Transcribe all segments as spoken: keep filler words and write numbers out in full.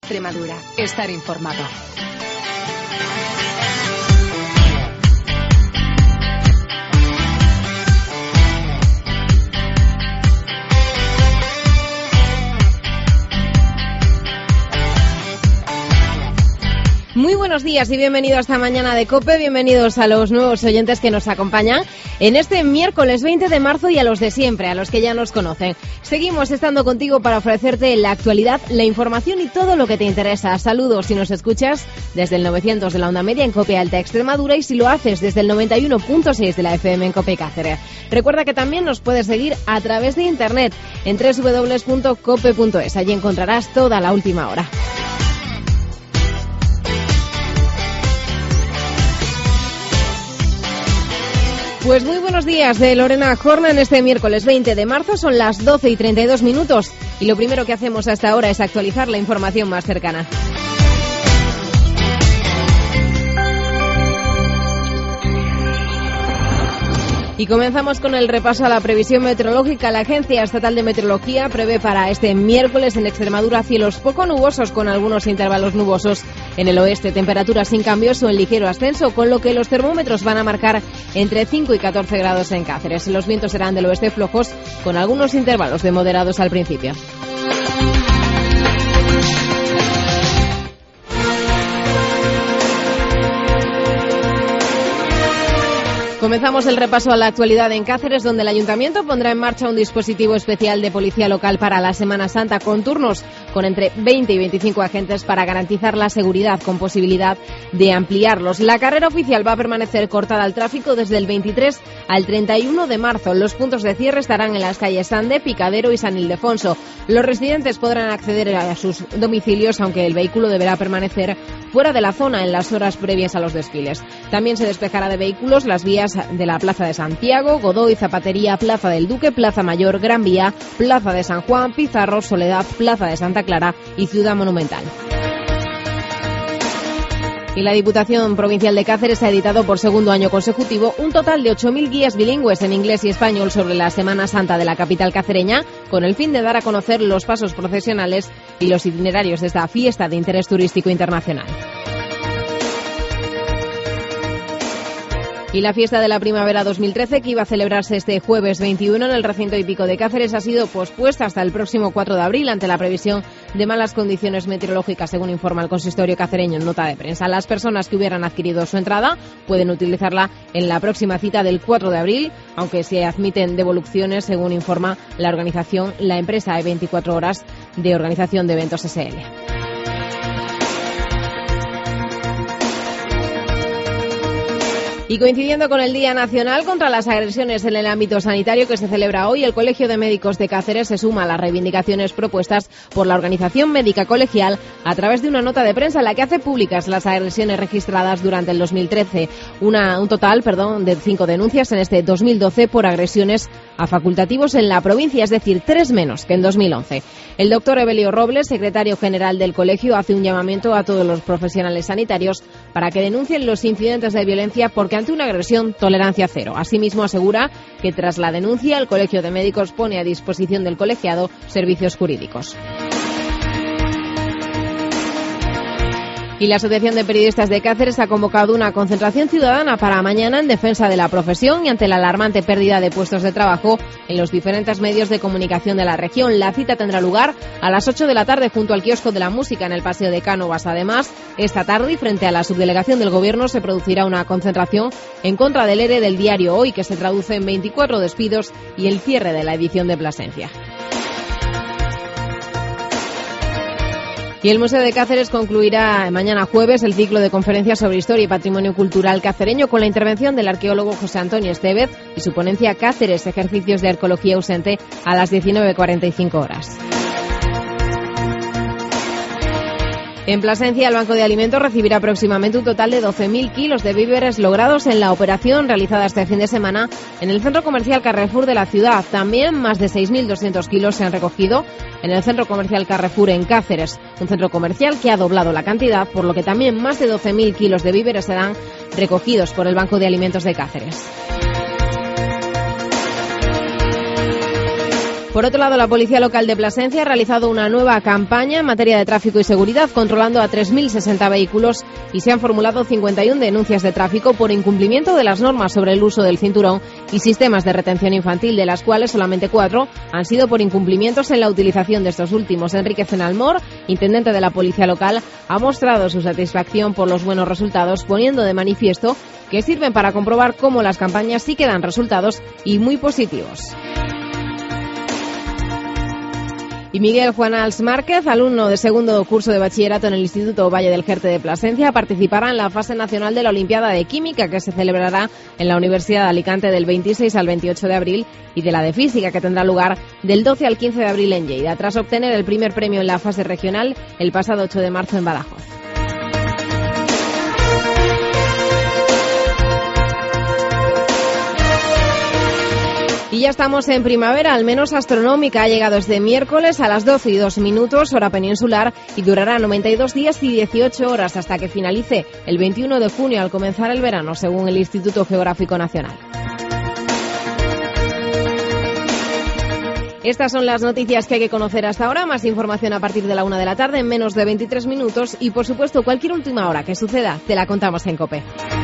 Extremadura. Estar informado. Muy buenos días y bienvenidos a esta mañana de COPE, bienvenidos a los nuevos oyentes que nos acompañan en este miércoles veinte de marzo y a los de siempre, a los que ya nos conocen. Seguimos estando contigo para ofrecerte la actualidad, la información y todo lo que te interesa. Saludos si nos escuchas desde el novecientos de la onda media en COPE Alta Extremadura y si lo haces desde el noventa y uno punto seis de la F M en COPE Cáceres. Recuerda que también nos puedes seguir a través de internet en doble u doble u doble u punto cope punto es. Allí encontrarás toda la última hora. Pues muy buenos días de Lorena Jorna en este miércoles veinte de marzo, son las doce y treinta y dos minutos y lo primero que hacemos hasta ahora es actualizar la información más cercana. Y comenzamos con el repaso a la previsión meteorológica. La Agencia Estatal de Meteorología prevé para este miércoles en Extremadura cielos poco nubosos con algunos intervalos nubosos en el oeste, temperaturas sin cambios o en ligero ascenso, con lo que los termómetros van a marcar entre cinco y catorce grados en Cáceres. Los vientos serán del oeste flojos con algunos intervalos de moderados al principio. Comenzamos el repaso a la actualidad en Cáceres, donde el Ayuntamiento pondrá en marcha un dispositivo especial de policía local para la Semana Santa con turnos con entre veinte y veinticinco agentes para garantizar la seguridad, con posibilidad de ampliarlos. La carrera oficial va a permanecer cortada al tráfico desde el veintitrés al treinta y uno de marzo. Los puntos de cierre estarán en las calles Sande, Picadero y San Ildefonso. Los residentes podrán acceder a sus domicilios, aunque el vehículo deberá permanecer fuera de la zona en las horas previas a los desfiles. También se despejará de vehículos las vías de la Plaza de Santiago, Godoy, Zapatería, Plaza del Duque, Plaza Mayor, Gran Vía, Plaza de San Juan, Pizarro, Soledad, Plaza de Santa Clara y Ciudad Monumental. Y la Diputación Provincial de Cáceres ha editado por segundo año consecutivo un total de ocho mil guías bilingües en inglés y español sobre la Semana Santa de la capital cacereña, con el fin de dar a conocer los pasos procesionales y los itinerarios de esta fiesta de interés turístico internacional. Y la fiesta de la primavera dos mil trece, que iba a celebrarse este jueves veintiuno en el recinto hípico de Cáceres, ha sido pospuesta hasta el próximo cuatro de abril ante la previsión de malas condiciones meteorológicas, según informa el consistorio cacereño en nota de prensa. Las personas que hubieran adquirido su entrada pueden utilizarla en la próxima cita del cuatro de abril, aunque se admiten devoluciones, según informa la organización, la empresa de veinticuatro horas de organización de eventos S L. Y coincidiendo con el Día Nacional contra las Agresiones en el ámbito sanitario que se celebra hoy, el Colegio de Médicos de Cáceres se suma a las reivindicaciones propuestas por la Organización Médica Colegial a través de una nota de prensa en la que hace públicas las agresiones registradas durante el dos mil trece. Una, un total, perdón, de cinco denuncias en este dos mil doce por agresiones a facultativos en la provincia, es decir, tres menos que en dos mil once. El doctor Evelio Robles, secretario general del colegio, hace un llamamiento a todos los profesionales sanitarios para que denuncien los incidentes de violencia, porque ante una agresión, tolerancia cero. Asimismo, asegura que tras la denuncia, el Colegio de Médicos pone a disposición del colegiado servicios jurídicos. Y la Asociación de Periodistas de Cáceres ha convocado una concentración ciudadana para mañana en defensa de la profesión y ante la alarmante pérdida de puestos de trabajo en los diferentes medios de comunicación de la región. La cita tendrá lugar a las ocho de la tarde junto al kiosco de la música en el Paseo de Cánovas. Además, esta tarde y frente a la subdelegación del Gobierno se producirá una concentración en contra del ERE del diario Hoy, que se traduce en veinticuatro despidos y el cierre de la edición de Plasencia. Y el Museo de Cáceres concluirá mañana jueves el ciclo de conferencias sobre historia y patrimonio cultural cacereño con la intervención del arqueólogo José Antonio Estevez y su ponencia Cáceres, ejercicios de arqueología ausente, a las diecinueve cuarenta y cinco horas. En Plasencia, el Banco de Alimentos recibirá próximamente un total de doce mil kilos de víveres logrados en la operación realizada este fin de semana en el centro comercial Carrefour de la ciudad. También más de seis mil doscientos kilos se han recogido en el centro comercial Carrefour en Cáceres, un centro comercial que ha doblado la cantidad, por lo que también más de doce mil kilos de víveres serán recogidos por el Banco de Alimentos de Cáceres. Por otro lado, la Policía Local de Plasencia ha realizado una nueva campaña en materia de tráfico y seguridad, controlando a tres mil sesenta vehículos y se han formulado cincuenta y una denuncias de tráfico por incumplimiento de las normas sobre el uso del cinturón y sistemas de retención infantil, de las cuales solamente cuatro han sido por incumplimientos en la utilización de estos últimos. Enrique Zenalmor, intendente de la Policía Local, ha mostrado su satisfacción por los buenos resultados, poniendo de manifiesto que sirven para comprobar cómo las campañas sí que dan resultados y muy positivos. Y Miguel Juanals Márquez, alumno de segundo curso de bachillerato en el Instituto Valle del Jerte de Plasencia, participará en la fase nacional de la Olimpiada de Química, que se celebrará en la Universidad de Alicante del veintiséis al veintiocho de abril, y de la de Física, que tendrá lugar del doce al quince de abril en Lleida, tras obtener el primer premio en la fase regional el pasado ocho de marzo en Badajoz. Y ya estamos en primavera, al menos astronómica. Ha llegado este miércoles a las doce y dos minutos, hora peninsular, y durará noventa y dos días y dieciocho horas hasta que finalice el veintiuno de junio, al comenzar el verano, según el Instituto Geográfico Nacional. Estas son las noticias que hay que conocer hasta ahora. Más información a partir de la una de la tarde, en menos de veintitrés minutos. Y, por supuesto, cualquier última hora que suceda, te la contamos en COPE.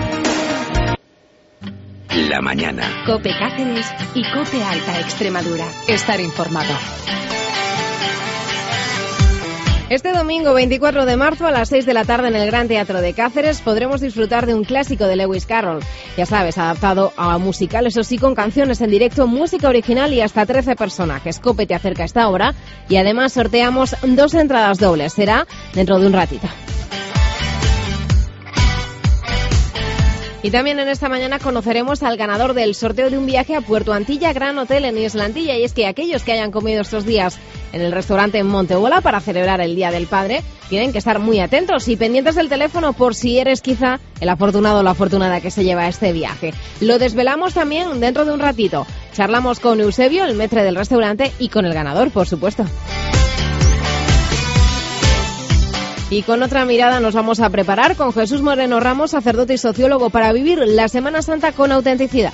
La mañana. COPE Cáceres y COPE Alta Extremadura. Estar informado. Este domingo veinticuatro de marzo a las seis de la tarde en el Gran Teatro de Cáceres podremos disfrutar de un clásico de Lewis Carroll. Ya sabes, adaptado a musical, eso sí, con canciones en directo, música original y hasta trece personajes. COPE te acerca a esta hora y además sorteamos dos entradas dobles. Será dentro de un ratito. Y también en esta mañana conoceremos al ganador del sorteo de un viaje a Puerto Antilla Gran Hotel en Islantilla. Y es que aquellos que hayan comido estos días en el restaurante en Montebola para celebrar el Día del Padre tienen que estar muy atentos y pendientes del teléfono por si eres quizá el afortunado o la afortunada que se lleva este viaje. Lo desvelamos también dentro de un ratito. Charlamos con Eusebio, el maître del restaurante, y con el ganador, por supuesto. Y con otra mirada nos vamos a preparar con Jesús Moreno Ramos, sacerdote y sociólogo, para vivir la Semana Santa con autenticidad.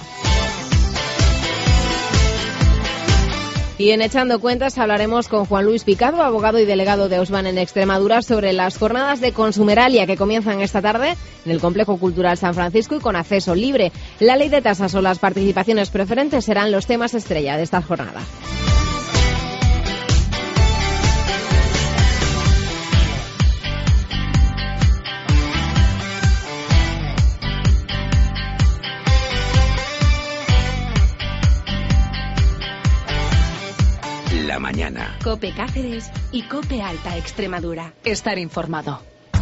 Y en Echando Cuentas hablaremos con Juan Luis Picado, abogado y delegado de Ausban en Extremadura, sobre las jornadas de Consumeralia que comienzan esta tarde en el Complejo Cultural San Francisco y con acceso libre. La ley de tasas o las participaciones preferentes serán los temas estrella de esta jornada. La mañana. COPE Cáceres y COPE Alta Extremadura. Estar informado.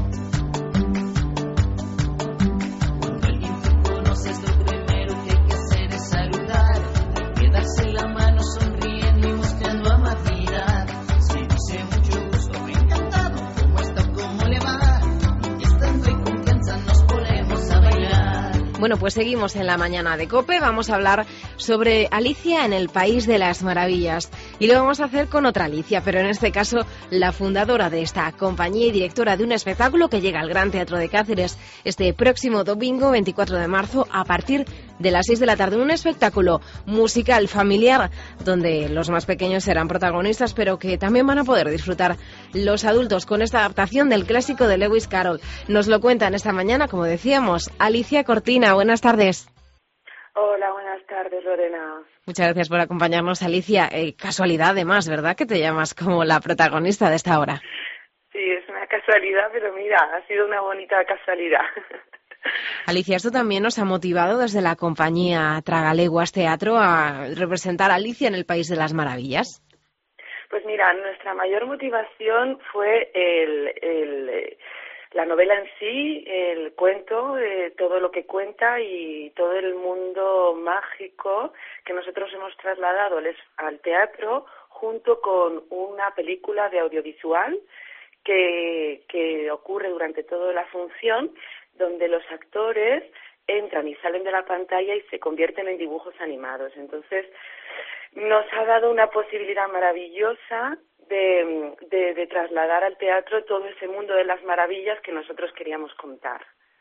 Cuando alguien te conoces, lo primero que hay que hacer es saludar, quedarse la mano sonriendo y mostrando amabilidad. Si dice mucho gusto, encantado, ¿cómo está? ¿Cómo le va? Y estando en confianza nos ponemos a bailar. Bueno, pues seguimos en la mañana de COPE. Vamos a hablar sobre Alicia en el País de las Maravillas. Y lo vamos a hacer con otra Alicia, pero en este caso la fundadora de esta compañía y directora de un espectáculo que llega al Gran Teatro de Cáceres este próximo domingo veinticuatro de marzo a partir de las seis de la tarde. Un espectáculo musical familiar donde los más pequeños serán protagonistas, pero que también van a poder disfrutar los adultos con esta adaptación del clásico de Lewis Carroll. Nos lo cuentan esta mañana, como decíamos, Alicia Cortina. Buenas tardes. Hola, buenas tardes, Lorena. Muchas gracias por acompañarnos, Alicia. Eh, casualidad, además, ¿verdad?, que te llamas como la protagonista de esta obra. Sí, es una casualidad, pero mira, ha sido una bonita casualidad. Alicia, esto también nos ha motivado desde la compañía Tragaleguas Teatro a representar a Alicia en el País de las Maravillas. Pues mira, nuestra mayor motivación fue el... el la novela en sí, el cuento, eh, todo lo que cuenta y todo el mundo mágico que nosotros hemos trasladado al teatro junto con una película de audiovisual que, que ocurre durante toda la función, donde los actores entran y salen de la pantalla y se convierten en dibujos animados. Entonces, nos ha dado una posibilidad maravillosa De, de, de trasladar al teatro todo ese mundo de las maravillas que nosotros queríamos contar.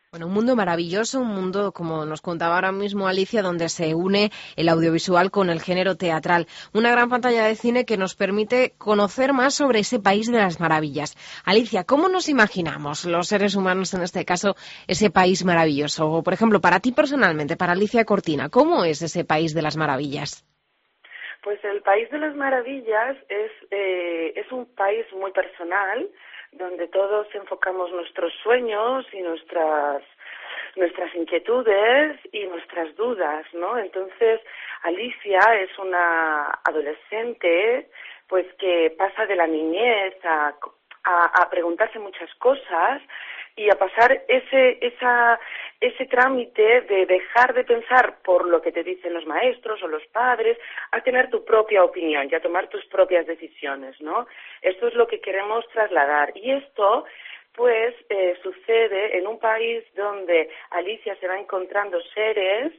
Bueno, un mundo maravilloso, un mundo, como nos contaba ahora mismo Alicia, donde se une el audiovisual con el género teatral. Una gran pantalla de cine que nos permite conocer más sobre ese país de las maravillas. Alicia, ¿cómo nos imaginamos los seres humanos, en este caso, ese país maravilloso? O, por ejemplo, para ti personalmente, para Alicia Cortina, ¿cómo es ese país de las maravillas? Pues el país de las maravillas es, eh, es un país muy personal, donde todos enfocamos nuestros sueños y nuestras nuestras inquietudes y nuestras dudas, ¿no? Entonces, Alicia es una adolescente, pues que pasa de la niñez a, a, a preguntarse muchas cosas y a pasar ese esa ese trámite de dejar de pensar por lo que te dicen los maestros o los padres, a tener tu propia opinión y a tomar tus propias decisiones, ¿no? Esto es lo que queremos trasladar. Y esto, pues, eh, sucede en un país donde Alicia se va encontrando seres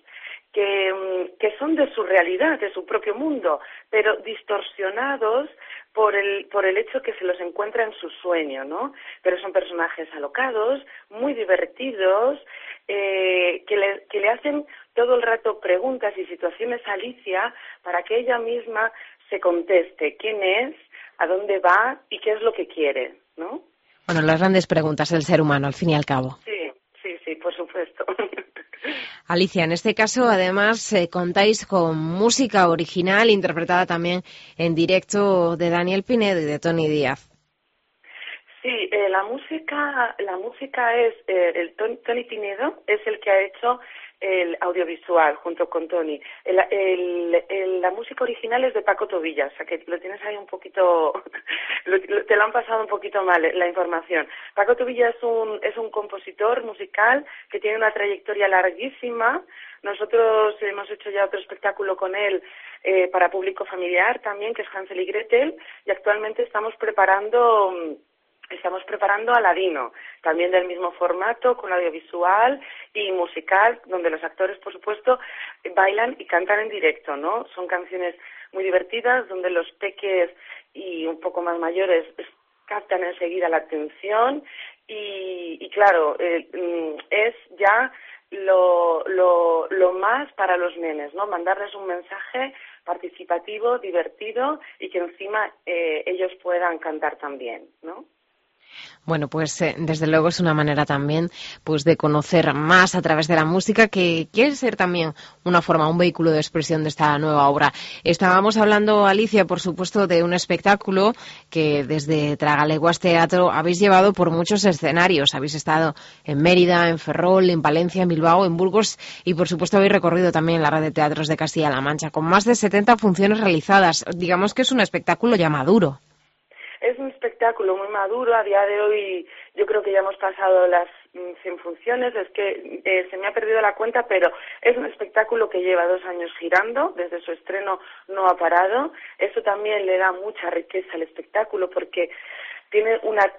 que, que son de su realidad, de su propio mundo, pero distorsionados por el por el hecho que se los encuentra en su sueño, ¿no? Pero son personajes alocados, muy divertidos, eh, que le que le hacen todo el rato preguntas y situaciones a Alicia para que ella misma se conteste quién es, a dónde va y qué es lo que quiere, ¿no? Bueno, las grandes preguntas del ser humano, al fin y al cabo. Sí, sí, sí, por supuesto. Alicia, en este caso, además, eh, contáis con música original interpretada también en directo de Daniel Pinedo y de Tony Díaz. Sí, eh, la música, la música es eh, el Tony Pinedo es el que ha hecho el audiovisual junto con Tony. El, el, el, la música original es de Paco Tobillas, o sea que lo tienes ahí un poquito, lo, lo, te lo han pasado un poquito mal la información. Paco Tobillas es un, es un compositor musical que tiene una trayectoria larguísima. Nosotros hemos hecho ya otro espectáculo con él eh, para público familiar también, que es Hansel y Gretel, y actualmente estamos preparando... Estamos preparando Aladino, también del mismo formato, con audiovisual y musical, donde los actores, por supuesto, bailan y cantan en directo, ¿no? Son canciones muy divertidas, donde los peques y un poco más mayores captan enseguida la atención y, y claro, eh, es ya lo, lo, lo más para los nenes, ¿no? Mandarles un mensaje participativo, divertido y que encima eh, ellos puedan cantar también, ¿no? Bueno, pues eh, desde luego es una manera también pues de conocer más a través de la música, que quiere ser también una forma, un vehículo de expresión de esta nueva obra. Estábamos hablando, Alicia, por supuesto, de un espectáculo que desde Tragaleguas Teatro habéis llevado por muchos escenarios. Habéis estado en Mérida, en Ferrol, en Palencia, en Bilbao, en Burgos y, por supuesto, habéis recorrido también la red de teatros de Castilla-La Mancha, con más de setenta funciones realizadas. Digamos que es un espectáculo ya maduro. Es un espectáculo muy maduro. A día de hoy yo creo que ya hemos pasado las cien funciones. Es que eh, se me ha perdido la cuenta, pero es un espectáculo que lleva dos años girando. Desde su estreno no ha parado. Eso también le da mucha riqueza al espectáculo porque tiene una,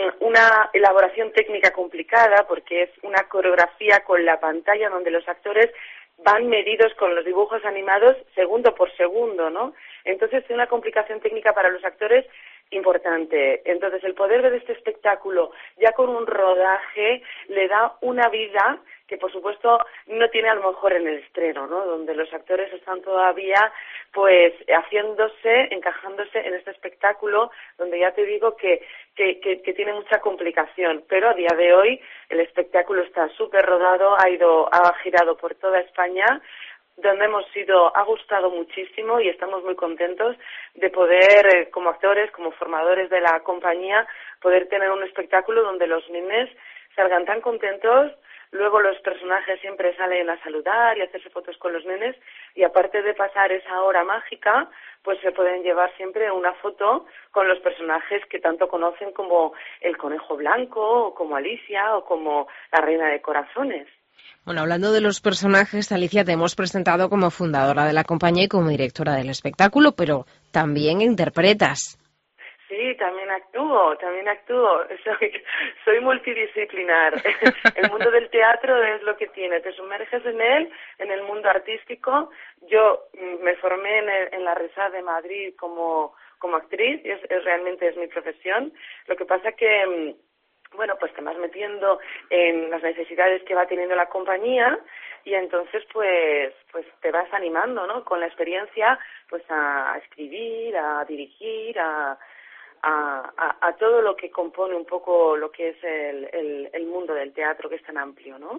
una elaboración técnica complicada, porque es una coreografía con la pantalla donde los actores van medidos con los dibujos animados segundo por segundo, ¿no? Entonces tiene una complicación técnica para los actores importante. Entonces, el poder ver este espectáculo ya con un rodaje le da una vida que, por supuesto, no tiene a lo mejor en el estreno, ¿no? Donde los actores están todavía, pues, haciéndose, encajándose en este espectáculo, donde ya te digo que, que, que, que tiene mucha complicación. Pero a día de hoy el espectáculo está súper rodado, ha ido, ha girado por toda España, donde hemos ido, ha gustado muchísimo y estamos muy contentos de poder, eh, como actores, como formadores de la compañía, poder tener un espectáculo donde los nenes salgan tan contentos. Luego los personajes siempre salen a saludar y a hacerse fotos con los nenes, y aparte de pasar esa hora mágica, pues se pueden llevar siempre una foto con los personajes que tanto conocen, como el Conejo Blanco, o como Alicia, o como la Reina de Corazones. Bueno, hablando de los personajes, Alicia, te hemos presentado como fundadora de la compañía y como directora del espectáculo, pero también interpretas. Sí, también actúo, también actúo. Soy, soy multidisciplinar. El mundo del teatro es lo que tiene. Te sumerges en él, en el mundo artístico. Yo me formé en, el, en la RESA de Madrid como, como actriz, y es, es, realmente es mi profesión. Lo que pasa que, bueno, pues te vas metiendo viendo en las necesidades que va teniendo la compañía, y entonces pues pues te vas animando, ¿no? Con la experiencia pues a, a escribir, a dirigir, a, a, a, a todo lo que compone un poco lo que es el, el, el mundo del teatro, que es tan amplio, ¿no?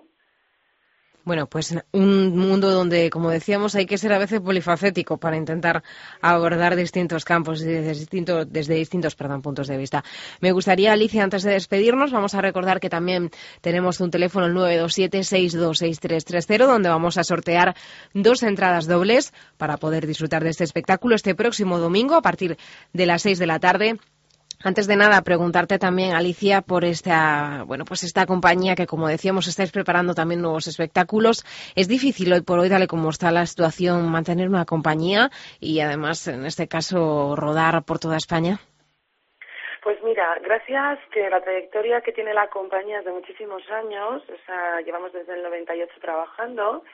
Bueno, pues un mundo donde, como decíamos, hay que ser a veces polifacético para intentar abordar distintos campos desde distintos, desde distintos perdón, puntos de vista. Me gustaría, Alicia, antes de despedirnos, vamos a recordar que también tenemos un teléfono, el nueve dos siete, seis dos seis tres tres cero, donde vamos a sortear dos entradas dobles para poder disfrutar de este espectáculo este próximo domingo a partir de las seis de la tarde. Antes de nada, preguntarte también, Alicia, por esta, bueno, pues esta compañía que, como decíamos, estáis preparando también nuevos espectáculos. Es difícil hoy por hoy, dale como está la situación, mantener una compañía y, además, en este caso, rodar por toda España. Pues mira, gracias que la trayectoria que tiene la compañía es de muchísimos años, o sea, llevamos desde el noventa y ocho trabajando.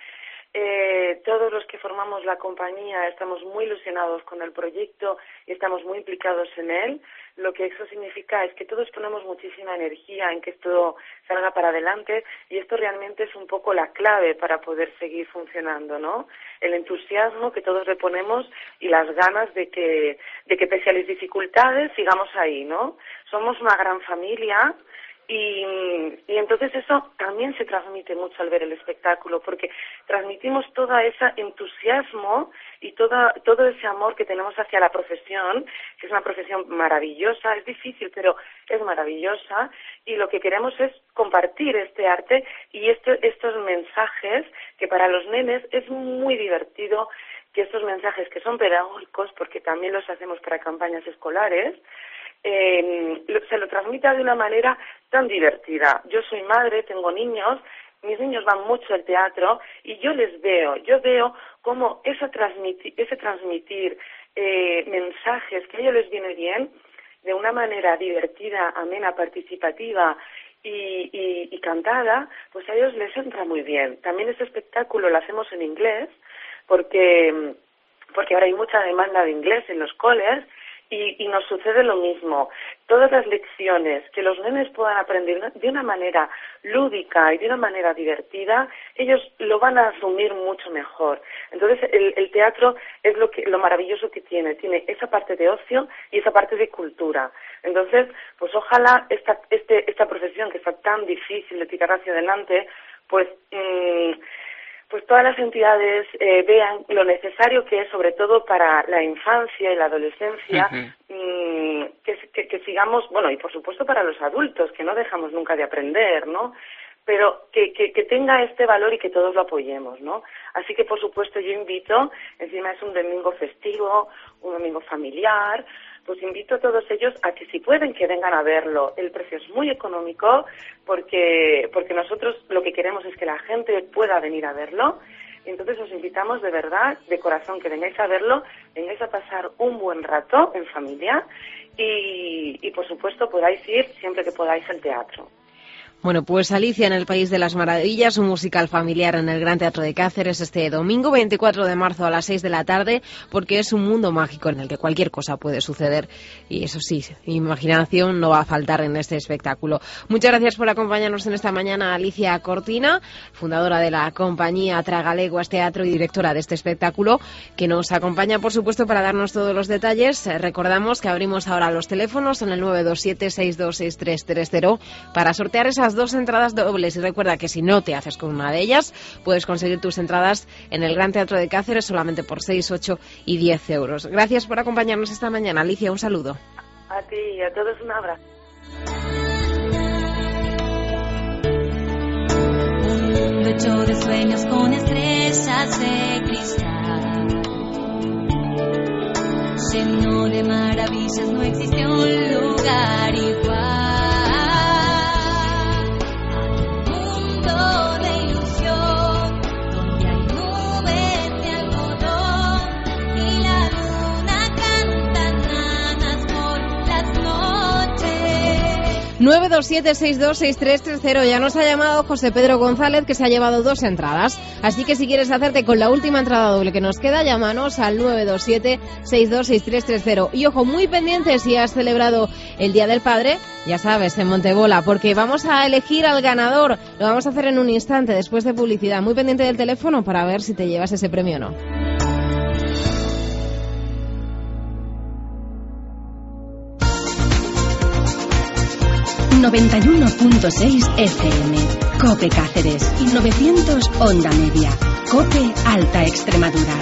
Eh, todos los que formamos la compañía estamos muy ilusionados con el proyecto y estamos muy implicados en él. Lo que eso significa es que todos ponemos muchísima energía en que esto salga para adelante, y esto realmente es un poco la clave para poder seguir funcionando, ¿no? El entusiasmo que todos le ponemos y las ganas de que, de que pese a las dificultades sigamos ahí, ¿no? Somos una gran familia. Y, y entonces eso también se transmite mucho al ver el espectáculo, porque transmitimos todo ese entusiasmo y toda, todo ese amor que tenemos hacia la profesión, que es una profesión maravillosa, es difícil, pero es maravillosa, y lo que queremos es compartir este arte y este, estos mensajes que para los nenes es muy divertido, que estos mensajes que son pedagógicos, porque también los hacemos para campañas escolares, Eh, se lo transmita de una manera tan divertida. Yo soy madre, tengo niños, mis niños van mucho al teatro y yo les veo, yo veo cómo esa transmiti- ese transmitir eh, mensajes que a ellos les viene bien, de una manera divertida, amena, participativa y, y, y cantada, pues a ellos les entra muy bien. También ese espectáculo lo hacemos en inglés, porque, porque ahora hay mucha demanda de inglés en los coles. Y, y nos sucede lo mismo. Todas las lecciones que los nenes puedan aprender de una manera lúdica y de una manera divertida, ellos lo van a asumir mucho mejor. Entonces, el, el teatro es lo que lo maravilloso que tiene. Tiene esa parte de ocio y esa parte de cultura. Entonces, pues ojalá esta, este, esta profesión que está tan difícil de tirar hacia adelante, pues... Mmm, pues todas las entidades eh, vean lo necesario que es, sobre todo para la infancia y la adolescencia, uh-huh. mmm, que, que, que sigamos, bueno, y por supuesto para los adultos, que no dejamos nunca de aprender, ¿no? Pero que, que, que tenga este valor y que todos lo apoyemos, ¿no? Así que, por supuesto, yo invito, encima es un domingo festivo, un domingo familiar, pues invito a todos ellos a que si pueden que vengan a verlo. El precio es muy económico porque porque nosotros lo que queremos es que la gente pueda venir a verlo. Entonces os invitamos de verdad, de corazón, que vengáis a verlo, vengáis a pasar un buen rato en familia y, y por supuesto podáis ir siempre que podáis al teatro. Bueno, pues Alicia en el País de las Maravillas, un musical familiar en el Gran Teatro de Cáceres este domingo veinticuatro de marzo a las seis de la tarde, porque es un mundo mágico en el que cualquier cosa puede suceder y eso sí, imaginación no va a faltar en este espectáculo. Muchas gracias por acompañarnos en esta mañana, Alicia Cortina, fundadora de la compañía Tragaleguas Teatro y directora de este espectáculo, que nos acompaña, por supuesto, para darnos todos los detalles. Recordamos que abrimos ahora los teléfonos en el nueve dos siete, seis dos seis tres tres cero para sortear esas dos entradas dobles, y recuerda que si no te haces con una de ellas puedes conseguir tus entradas en el Gran Teatro de Cáceres solamente por seis, ocho y diez euros. Gracias por acompañarnos esta mañana, Alicia, un saludo. A ti y a todos un abrazo. Un mundo hecho de sueños con estrellas de cristal, lleno de maravillas, no existió un lugar igual. nueve nueve dos siete seis dos seis tres tres cero. Ya nos ha llamado José Pedro González, que se ha llevado dos entradas. Así que si quieres hacerte con la última entrada doble que nos queda, llámanos al nueve dos siete seis dos seis tres tres cero. Y ojo, muy pendiente si has celebrado el Día del Padre, ya sabes, en Montebola, porque vamos a elegir al ganador. Lo vamos a hacer en un instante, después de publicidad. Muy pendiente del teléfono para ver si te llevas ese premio o no. noventa y uno punto seis F M, COPE Cáceres, y novecientos Onda Media, COPE Alta Extremadura.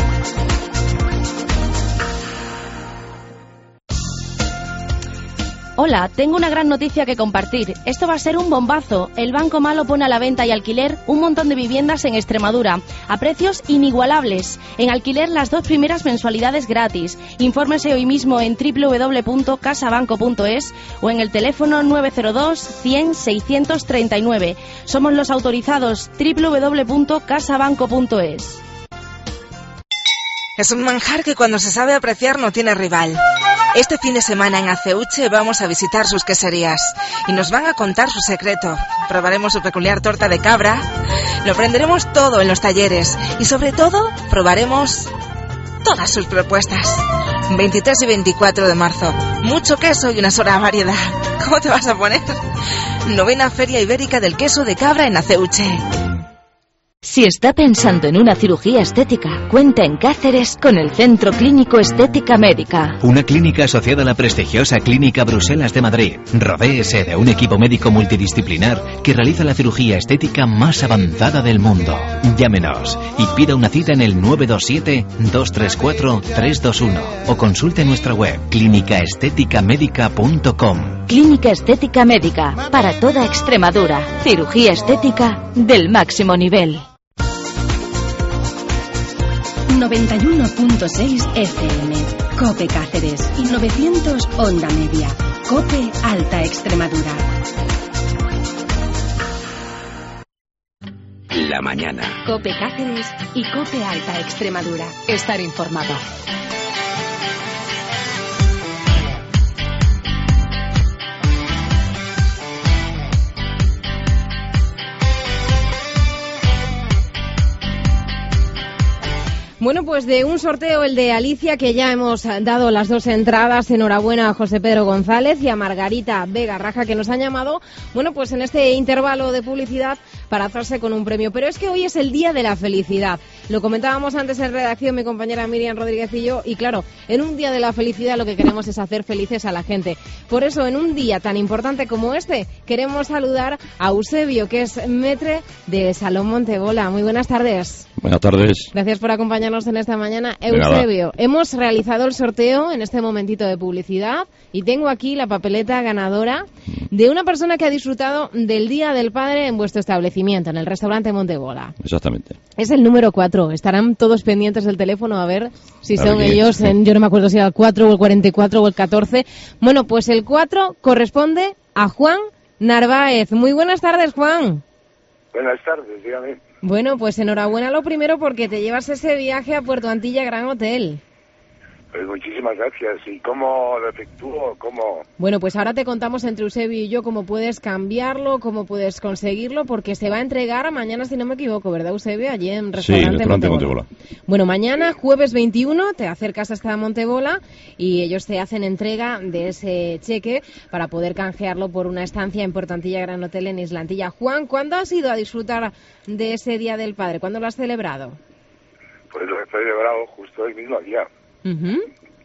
Hola, tengo una gran noticia que compartir. Esto va a ser un bombazo. El Banco Malo pone a la venta y alquiler un montón de viviendas en Extremadura, a precios inigualables. En alquiler las dos primeras mensualidades gratis. Infórmese hoy mismo en doble u doble u doble u punto casabanco punto es o en el teléfono nueve cero dos, cien, seiscientos treinta y nueve. Somos los autorizados. doble u doble u doble u punto casabanco punto es. Es un manjar que cuando se sabe apreciar no tiene rival. Este fin de semana en Aceuche vamos a visitar sus queserías y nos van a contar su secreto. Probaremos su peculiar torta de cabra, lo aprenderemos todo en los talleres y sobre todo probaremos todas sus propuestas. veintitrés y veinticuatro de marzo, mucho queso y una sola variedad. ¿Cómo te vas a poner? Novena Feria Ibérica del Queso de Cabra en Aceuche. Si está pensando en una cirugía estética, cuenta en Cáceres con el Centro Clínico Estética Médica. Una clínica asociada a la prestigiosa Clínica Bruselas de Madrid. Rodéese de un equipo médico multidisciplinar que realiza la cirugía estética más avanzada del mundo. Llámenos y pida una cita en el nueve dos siete, dos tres cuatro, tres dos uno o consulte nuestra web clínica estética médica punto com. Clínica Estética Médica, para toda Extremadura. Cirugía estética del máximo nivel. noventa y uno punto seis F M, COPE Cáceres, y novecientos Onda Media, COPE Alta Extremadura. La mañana. COPE Cáceres y COPE Alta Extremadura. Estar informado. Bueno, pues de un sorteo, el de Alicia, que ya hemos dado las dos entradas. Enhorabuena a José Pedro González y a Margarita Vega Raja, que nos han llamado, bueno, pues en este intervalo de publicidad para hacerse con un premio. Pero es que hoy es el Día de la Felicidad. Lo comentábamos antes en redacción mi compañera Miriam Rodríguez y yo, y claro, en un Día de la Felicidad lo que queremos es hacer felices a la gente. Por eso, en un día tan importante como este, queremos saludar a Eusebio, que es maître de Salón Montebola. Muy buenas tardes. Buenas tardes. Gracias por acompañarnos en esta mañana. Eusebio, hemos realizado el sorteo en este momentito de publicidad y tengo aquí la papeleta ganadora de una persona que ha disfrutado del Día del Padre en vuestro establecimiento, en el restaurante Montebola. Exactamente. Es el número cuatro. Estarán todos pendientes del teléfono a ver si a son ver ellos, en, yo no me acuerdo si era el cuatro o el cuarenta y cuatro o el catorce. Bueno, pues el cuatro corresponde a Juan Narváez. Muy buenas tardes, Juan. Buenas tardes, dígame. Bueno, pues enhorabuena lo primero porque te llevas ese viaje a Puerto Antilla Gran Hotel. Pues muchísimas gracias. ¿Y cómo lo efectúo? ¿Cómo? Bueno, pues ahora te contamos entre Eusebio y yo cómo puedes cambiarlo, cómo puedes conseguirlo, porque se va a entregar mañana, si no me equivoco, ¿verdad, Eusebio? Allí en Restaurante, sí, en restaurante Montebola. Montebola. Bueno, mañana, jueves veintiuno, te acercas hasta Montebola y ellos te hacen entrega de ese cheque para poder canjearlo por una estancia en Puerto Antilla Gran Hotel en Islantilla. Juan, ¿cuándo has ido a disfrutar de ese Día del Padre? ¿Cuándo lo has celebrado? Pues lo he celebrado justo el mismo día. Uh-huh.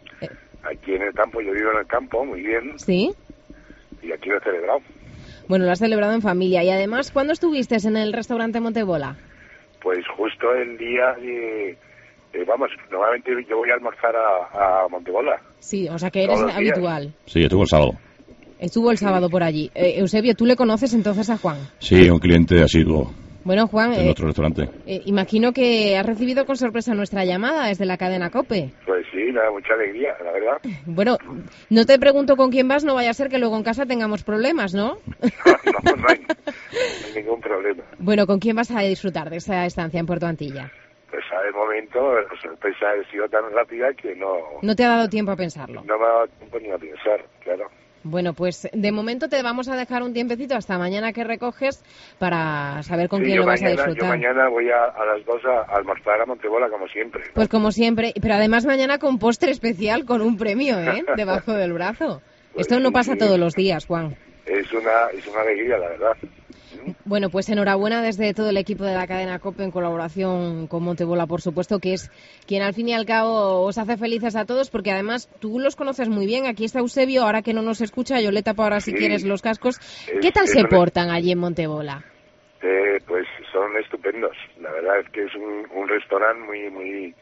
Aquí en el campo, yo vivo en el campo, muy bien. Sí. Y aquí lo he celebrado. Bueno, lo has celebrado en familia. Y además, ¿cuándo estuviste en el restaurante Montebola? Pues justo el día de... Eh, vamos, normalmente yo voy a almorzar a, a Montebola. Sí, o sea que eres habitual. Sí, estuvo el sábado. Estuvo el sábado por allí. Eh, Eusebio, ¿tú le conoces entonces a Juan? Sí, un cliente asiduo. Bueno, Juan, en eh, otro restaurante. Eh, imagino que has recibido con sorpresa nuestra llamada desde la cadena COPE. Pues sí, me da mucha alegría, la verdad. Bueno, no te pregunto con quién vas, no vaya a ser que luego en casa tengamos problemas, ¿no? No, no, no, hay, no hay ningún problema. Bueno, ¿con quién vas a disfrutar de esa estancia en Puerto Antilla? Pues a de momento la sorpresa ha sido tan rápida que no... No te ha dado tiempo a pensarlo. No me ha dado tiempo ni a pensar, claro. Bueno, pues de momento te vamos a dejar un tiempecito hasta mañana que recoges para saber con Sí, quién yo lo vas mañana, a disfrutar. Yo mañana voy a, a las dos a, a almorzar a Montebola, como siempre. Pues como siempre, pero además mañana con postre especial, con un premio, ¿eh? Debajo del brazo. Pues Esto no sí, pasa sí. todos los días, Juan. Es una, es una alegría, la verdad. Bueno, pues enhorabuena desde todo el equipo de la cadena COPE en colaboración con Montebola, por supuesto, que es quien al fin y al cabo os hace felices a todos, porque además tú los conoces muy bien. Aquí está Eusebio, ahora que no nos escucha, yo le tapo ahora si Sí. quieres los cascos. Es- ¿Qué tal es se una- portan allí en Montebola? Eh, pues son estupendos. La verdad es que es un, un restaurante muy, muy,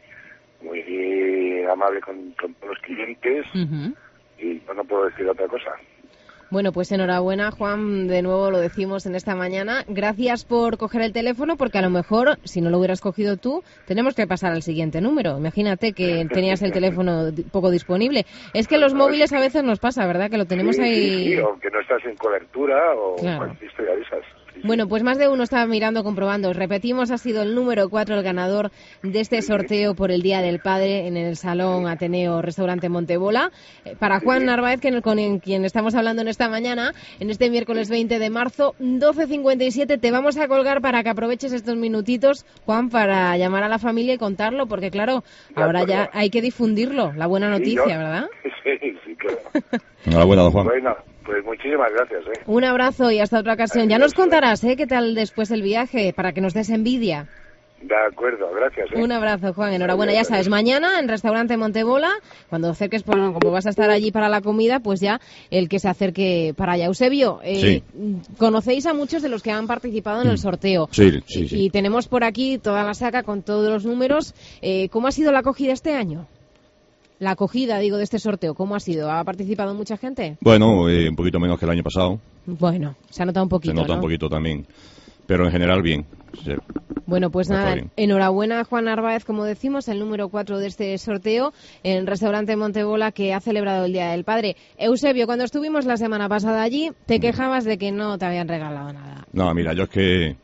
muy amable con, con todos los clientes Ujú. y yo no puedo decir otra cosa. Bueno, pues enhorabuena, Juan, de nuevo lo decimos en esta mañana. Gracias por coger el teléfono, porque a lo mejor, si no lo hubieras cogido tú, tenemos que pasar al siguiente número. Imagínate que tenías el teléfono di- poco disponible. Es que los móviles a veces nos pasa, ¿verdad? Que lo tenemos sí, ahí... Sí, sí, o que no estás en cobertura o Claro. cualquier historia de esas. Sí, sí. Bueno, pues más de uno estaba mirando, comprobando. Repetimos, ha sido el número cuatro el ganador de este sorteo por el Día del Padre en el Salón Ateneo Restaurante Montebola. Eh, Para Juan Narváez, que con el- quien estamos hablando en esta mañana, en este miércoles veinte de marzo, doce cincuenta y siete, te vamos a colgar para que aproveches estos minutitos, Juan, para llamar a la familia y contarlo, porque claro, De ahora acuerdo. ya hay que difundirlo, la buena Sí, noticia, yo- ¿verdad? Sí, sí, claro. Enhorabuena, don Juan. Bueno, pues muchísimas gracias, ¿eh? Un abrazo y hasta otra ocasión. Ya Adiós. nos contarás, ¿eh? ¿Qué tal después el viaje? Para que nos des envidia. De acuerdo, gracias, ¿eh? Un abrazo, Juan. Enhorabuena. Adiós, Ya sabes, adiós. mañana en Restaurante Montebola, cuando acerques, por, como vas a estar allí para la comida, pues ya el que se acerque para allá. Eusebio, eh, conocéis a muchos de los que han participado en el sorteo. Sí, sí, sí. Y tenemos por aquí toda la saca con todos los números. Eh, ¿Cómo ha sido la acogida este año? La acogida, digo, de este sorteo, ¿cómo ha sido? ¿Ha participado mucha gente? Bueno, eh, un poquito menos que el año pasado. Bueno, se ha notado un poquito, Se nota ¿no? un poquito también. Pero en general, bien. Sí. Bueno, pues Está nada, bien. enhorabuena a Juan Narváez, como decimos, el número cuatro de este sorteo en Restaurante Montebola, que ha celebrado el Día del Padre. Eusebio, cuando estuvimos la semana pasada allí, te quejabas de que no te habían regalado nada. No, mira, yo es que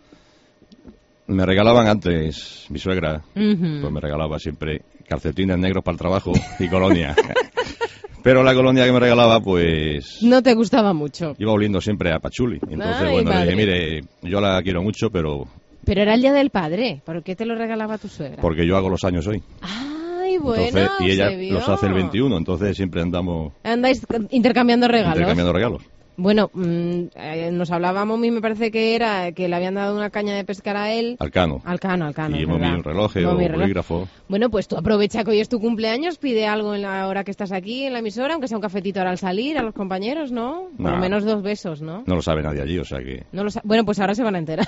me regalaban antes mi suegra, Ujú. pues me regalaba siempre calcetines negros para el trabajo y colonia. Pero la colonia que me regalaba, pues No te gustaba mucho. iba oliendo siempre a pachuli. Entonces, Ay, bueno, le madre. dije, mire, yo la quiero mucho, pero Pero era el Día del Padre. ¿Por qué te lo regalaba tu suegra? porque yo hago los años hoy. Ay, bueno, Entonces, y ella se vio. los hace el veintiuno, entonces siempre andamos Andáis intercambiando regalos. intercambiando regalos. Bueno, mm, eh, nos hablaba Momi, me parece que era que le habían dado una caña de pescar a él. Alcano. Alcano, Alcano. Y es Momi verdad. un reloj o Momi, un reloj. bolígrafo. Bueno, pues tú aprovecha que hoy es tu cumpleaños, pide algo en la hora que estás aquí en la emisora, aunque sea un cafetito ahora al salir, a los compañeros, ¿no? Por lo Nah. menos dos besos, ¿no? No lo sabe nadie allí, o sea que... No lo sa- bueno, pues ahora se van a enterar.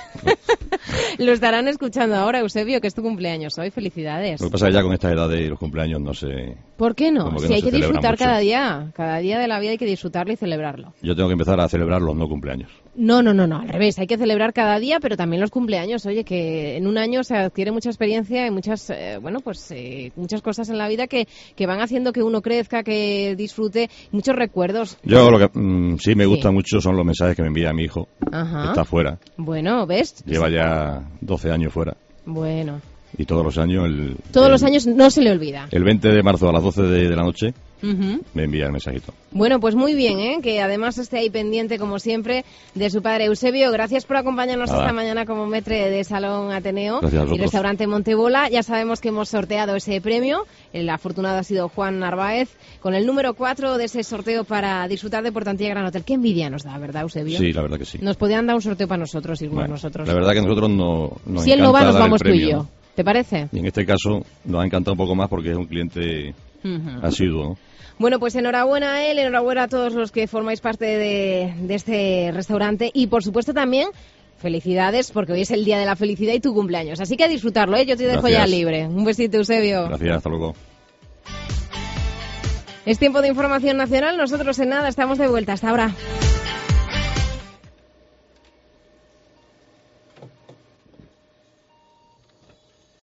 Lo estarán escuchando ahora, Eusebio, que es tu cumpleaños hoy. Felicidades. Lo que pasa es que ya con esta edad de los cumpleaños no sé... ¿Por qué no? Como que Si no hay se que celebra disfrutar mucho. cada día. Cada día de la vida hay que disfrutarlo y celebrarlo. Yo tengo que empezar a celebrar los no cumpleaños. No, no, no, no, al revés. Hay que celebrar cada día, pero también los cumpleaños. Oye, que en un año se adquiere mucha experiencia y muchas, eh, bueno, pues eh, muchas cosas en la vida que, que van haciendo que uno crezca, que disfrute, muchos recuerdos. Yo lo que mm, sí me gusta Sí. mucho son los mensajes que me envía mi hijo, Ajá. que está fuera. Bueno, ¿ves? Lleva ya doce años fuera. Bueno, Y todos los años... El, todos el- los años no se le olvida. El veinte de marzo a las doce de, de la noche Ujú. me envía el mensajito. Bueno, pues muy bien, ¿eh? Que además esté ahí pendiente, como siempre, de su padre Eusebio. Gracias por acompañarnos Nada. esta mañana como metre de Salón Ateneo Gracias a y vosotros. Restaurante Montebola. Ya sabemos que hemos sorteado ese premio. El afortunado ha sido Juan Narváez, con el número cuatro de ese sorteo para disfrutar de Portantilla Gran Hotel. Qué envidia nos da, ¿verdad, Eusebio? Sí, la verdad que sí. Nos podían dar un sorteo para nosotros, irnos Bueno, nosotros. La verdad que nosotros no, nos si él no va, encanta nos dar el vamos tú y premio, yo. ¿no? ¿Te parece? Y en este caso nos ha encantado un poco más porque es un cliente Ujú. asiduo, ¿no? Bueno, pues enhorabuena a él, enhorabuena a todos los que formáis parte de, de este restaurante y, por supuesto, también felicidades porque hoy es el Día de la Felicidad y tu cumpleaños. Así que a disfrutarlo, ¿eh? Yo te dejo Gracias. ya libre. Un besito, Eusebio. Gracias, hasta luego. Es tiempo de información nacional. Nosotros en nada estamos de vuelta. Hasta ahora.